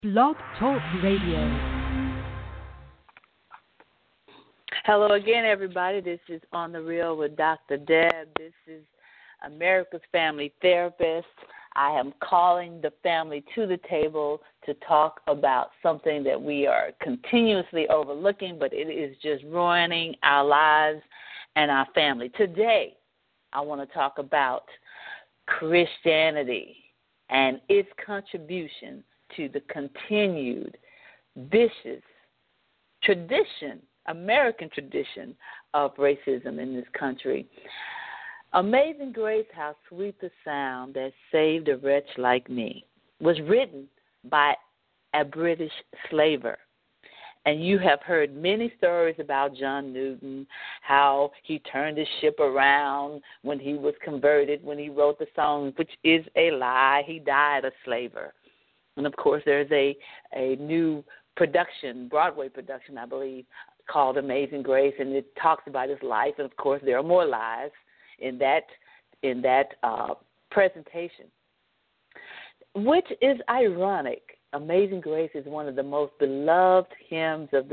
Blog Talk Radio. Hello again, everybody. This is On the Real with Dr. Deb. This is America's Family Therapist. I am calling the family to the table to talk about something that we are continuously overlooking, but it is just ruining our lives and our family. Today, I want to talk about Christianity and its contribution to the continued vicious tradition, American tradition of racism in this country. Amazing Grace, how sweet the sound that saved a wretch like me, was written by a British slaver. And you have heard many stories about John Newton, how he turned his ship around when he was converted, when he wrote the song, which is a lie. He died a slaver. And, of course, there's a new production, Broadway production, I believe, called Amazing Grace, and it talks about his life. And, of course, there are more lies in that presentation, which is ironic. Amazing Grace is one of the most beloved hymns of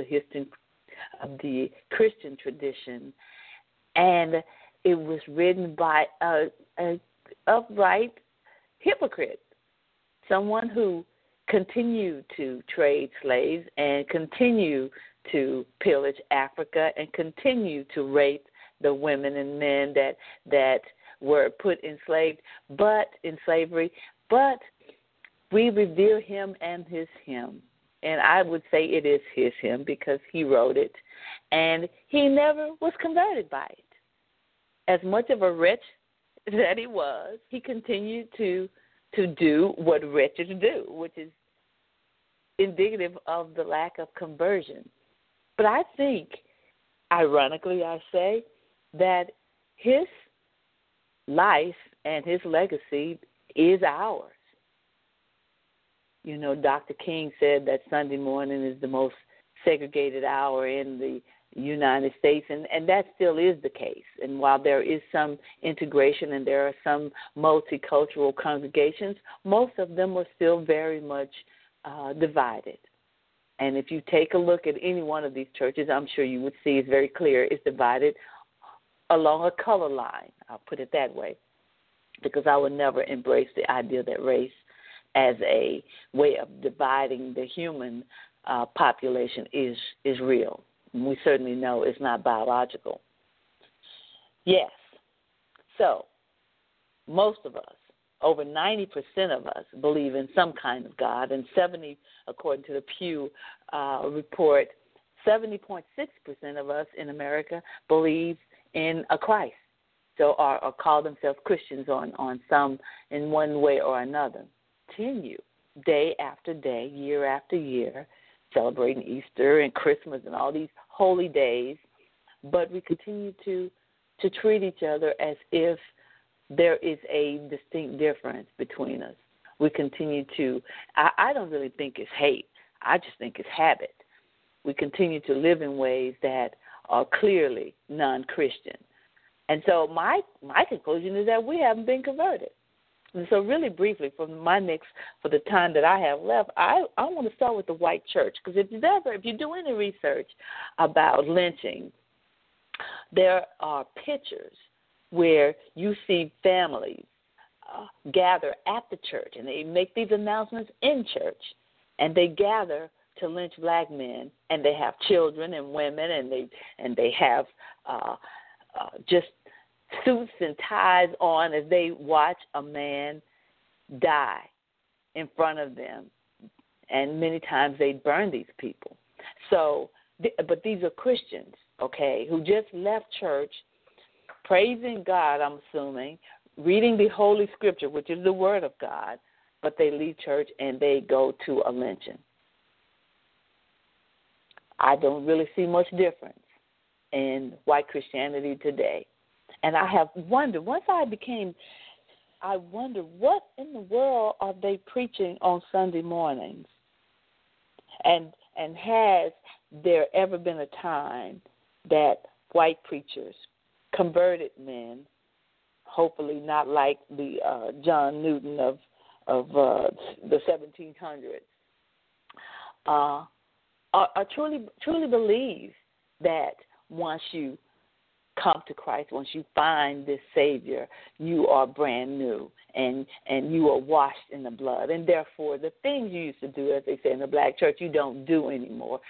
the Christian tradition, and it was written by a upright hypocrite, someone who continued to trade slaves and continue to pillage Africa and continue to rape the women and men that were put in slavery, but we revere him and his hymn. And I would say it is his hymn because he wrote it, and he never was converted by it. As much of a wretch that he was, he continued to do what wretches do, which is indicative of the lack of conversion. But I think, ironically, I say, that his life and his legacy is ours. You know, Dr. King said that Sunday morning is the most segregated hour in the United States, and that still is the case. And while there is some integration and there are some multicultural congregations, most of them are still very much divided. And if you take a look at any one of these churches, I'm sure you would see it's very clear it's divided along a color line. I'll put it that way, because I would never embrace the idea that race as a way of dividing the human population is real. And we certainly know it's not biological. Yes. So most of us, over 90% of us, believe in some kind of God, and 70, according to the Pew report, 70.6% of us in America believe in a Christ, so or call themselves Christians on some in one way or another. Continue day after day, year after year, celebrating Easter and Christmas and all these holy days, but we continue to treat each other as if there is a distinct difference between us. We continue to, I don't really think it's hate. I just think it's habit. We continue to live in ways that are clearly non-Christian. And so my conclusion is that we haven't been converted. And so really briefly, for the time that I have left, I want to start with the white church, because if you do any research about lynching, there are pictures where you see families gather at the church, and they make these announcements in church, and they gather to lynch black men, and they have children and women, and they have just suits and ties on as they watch a man die in front of them, and many times they burn these people. So, but these are Christians, okay, who just left church, praising God, I'm assuming, reading the Holy Scripture, which is the Word of God, but they leave church and they go to a lynching. I don't really see much difference in white Christianity today. And I have wondered, I wonder what in the world are they preaching on Sunday mornings? And has there ever been a time that white preachers, converted men, hopefully not like the John Newton of the 1700s, truly believe that once you come to Christ, once you find this Savior, you are brand new and you are washed in the blood. And therefore, the things you used to do, as they say in the black church, you don't do anymore.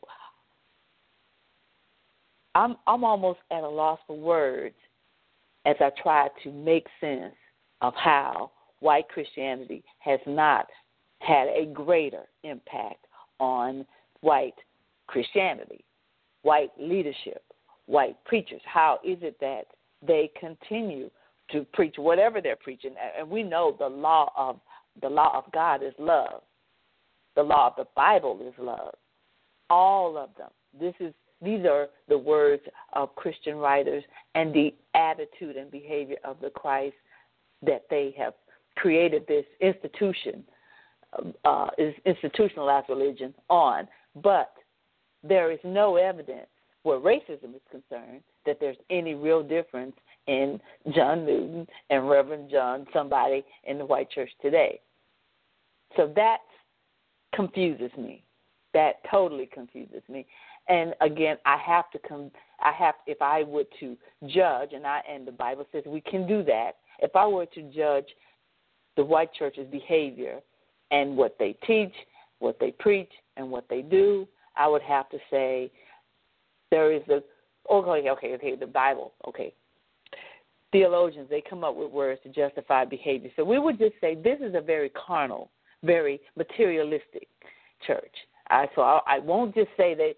I'm almost at a loss for words as I try to make sense of how white Christianity has not had a greater impact on white Christianity, white leadership, white preachers. How is it that they continue to preach whatever they're preaching? And we know the law of God is love. The law of the Bible is love. All of them. These are the words of Christian writers and the attitude and behavior of the Christ that they have created this institution, is institutionalized religion on. But there is no evidence where racism is concerned that there's any real difference in John Newton and Reverend John, somebody in the white church today. So that confuses me. That totally confuses me. And again, if I were to judge, and the Bible says we can do that, if I were to judge the white church's behavior and what they teach, what they preach, and what they do, I would have to say there is the Bible, Theologians, they come up with words to justify behavior. So we would just say this is a very carnal, very materialistic church. So I won't just say that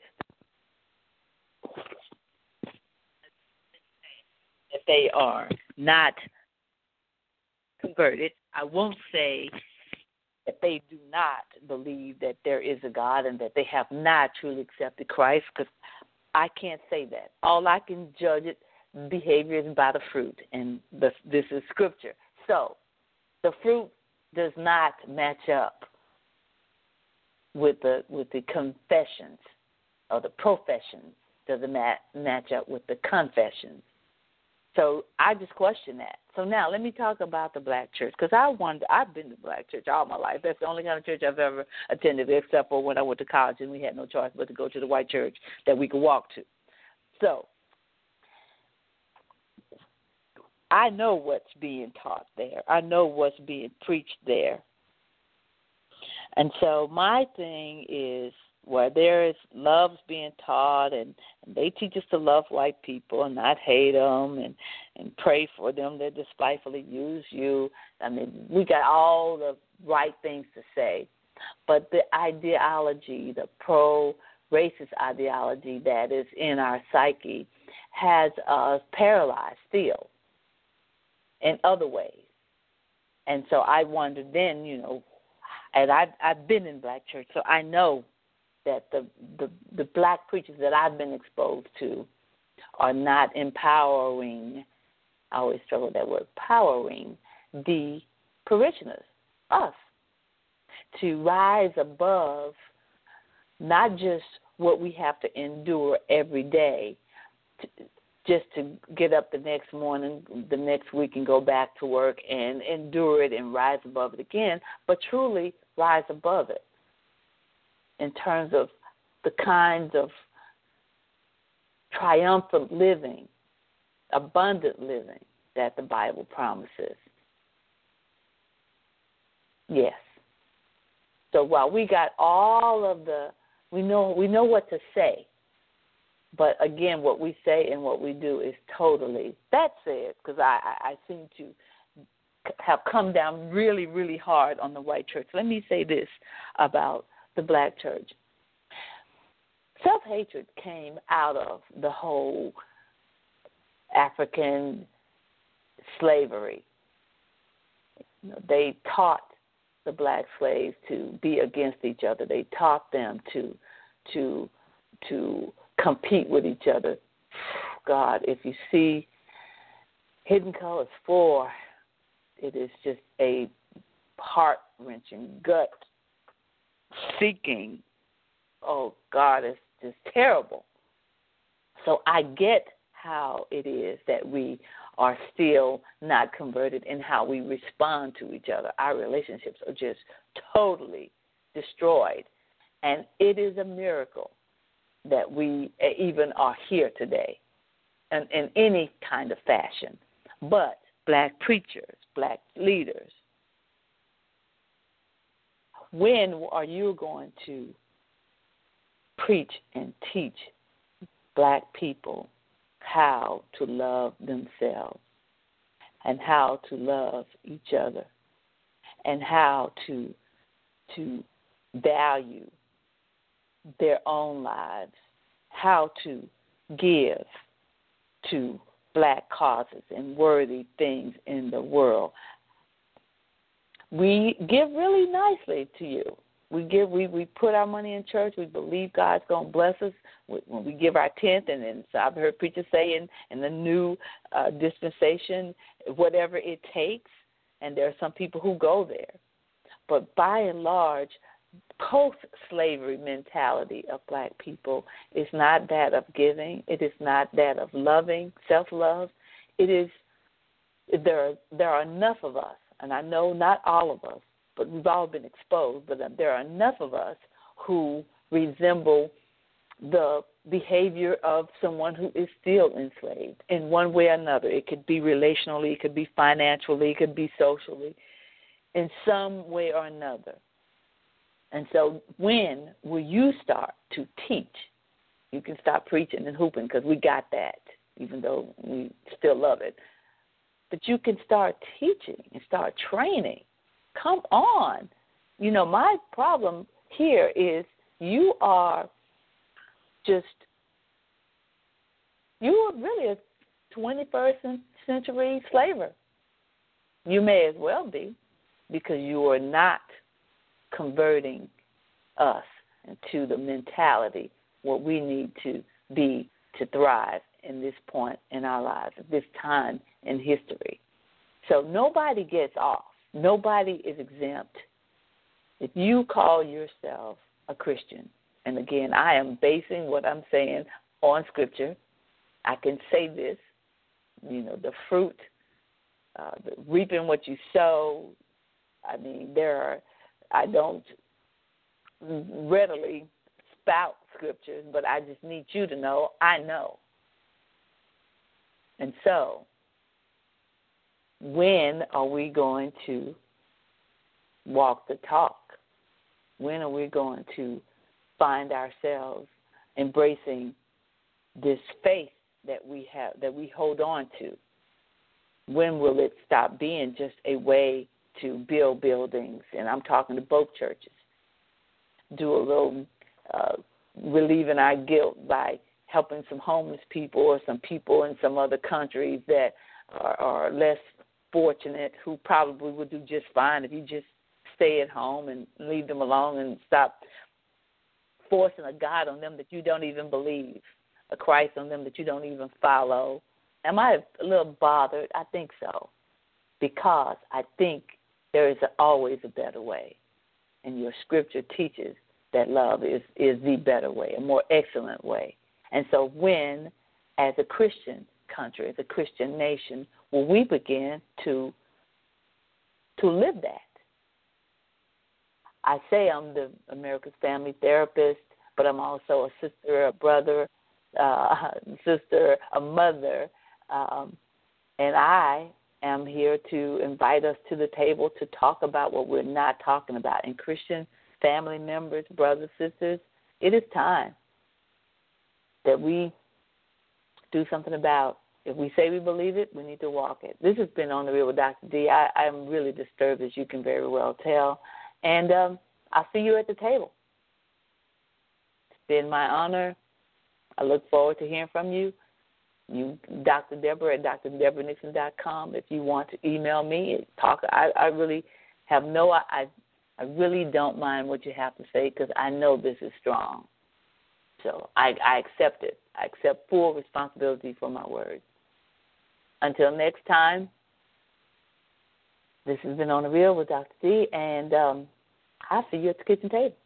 they are not converted. I won't say that they do not believe that there is a God and that they have not truly accepted Christ, because I can't say that. All I can judge it behavior is by the fruit, and this is Scripture. So the fruit does not match up with the confessions or the professions. Doesn't match up with the confessions. So I just question that. So now let me talk about the black church, because I've been to black church all my life. That's the only kind of church I've ever attended, except for when I went to college and we had no choice but to go to the white church that we could walk to. So I know what's being taught there. I know what's being preached there. And so my thing is, where there is love's being taught, and they teach us to love white people and not hate them and pray for them that despitefully use you. I mean, we got all the right things to say. But the ideology, the pro-racist ideology that is in our psyche has us paralyzed still in other ways. And so I wonder then, and I've been in black church, so I know that the black preachers that I've been exposed to are not empowering, I always struggle with that word, powering the parishioners, us, to rise above not just what we have to endure every day, just to get up the next morning, the next week, and go back to work and endure it and rise above it again, but truly rise above it in terms of the kinds of triumphant living, abundant living that the Bible promises. Yes. So while we got all of we know what to say, but again, what we say and what we do is totally, that said, because I seem to have come down really, really hard on the white church. Let me say this about the black church. Self-hatred came out of the whole African slavery. They taught the black slaves to be against each other. They taught them to compete with each other. God, if you see Hidden Colors 4, it is just a heart-wrenching, gut-seeking. Oh, God, it's just terrible. So I get how it is that we are still not converted in how we respond to each other. Our relationships are just totally destroyed. And it is a miracle that we even are here today in any kind of fashion. But black preachers, black leaders, when are you going to preach and teach black people how to love themselves and how to love each other and how to value their own lives, how to give to black causes and worthy things in the world? We give really nicely to you. We put our money in church. We believe God's going to bless us when we give our tenth. And then so I've heard preachers say in the new dispensation, whatever it takes. And there are some people who go there. But by and large, post-slavery mentality of black people is not that of giving. It is not that of loving, self-love. It is there are enough of us, and I know not all of us, but we've all been exposed, but there are enough of us who resemble the behavior of someone who is still enslaved in one way or another. It could be relationally, it could be financially, it could be socially, in some way or another. And so when will you start to teach? You can stop preaching and hooping because we got that, even though we still love it. But you can start teaching and start training. Come on. You know, my problem here is you are really a 21st century slaver. You may as well be, because you are not converting us into the mentality what we need to be to thrive in this point in our lives, at this time in history. So nobody gets off. Nobody is exempt. If you call yourself a Christian, and again, I am basing what I'm saying on Scripture, I can say this, you know, the fruit, reaping what you sow. I mean, I don't readily spout Scriptures, but I just need you to know I know. And so, when are we going to walk the talk? When are we going to find ourselves embracing this faith that we have, that we hold on to? When will it stop being just a way to build buildings? And I'm talking to both churches. Do a little relieving our guilt by helping some homeless people or some people in some other countries that are less fortunate, who probably would do just fine if you just stay at home and leave them alone and stop forcing a God on them that you don't even believe, a Christ on them that you don't even follow. Am I a little bothered? I think so, because I think there is always a better way, and your Scripture teaches that love is the better way, a more excellent way. And so when, as a Christian country, as a Christian nation, will we begin to live that? I say I'm the America's Family Therapist, but I'm also a sister, a brother, sister, a mother, and I am here to invite us to the table to talk about what we're not talking about. And Christian family members, brothers, sisters, it is time that we do something about. If we say we believe it, we need to walk it. This has been On the Real with Dr. D. I'm really disturbed, as you can very well tell. And I'll see you at the table. It's been my honor. I look forward to hearing from you. Dr. Deborah at drdeborah.nixon.com. If you want to email me, talk. I really have I really don't mind what you have to say, because I know this is strong. So I accept it. I accept full responsibility for my words. Until next time, this has been On the Real with Dr. D, and I'll see you at the kitchen table.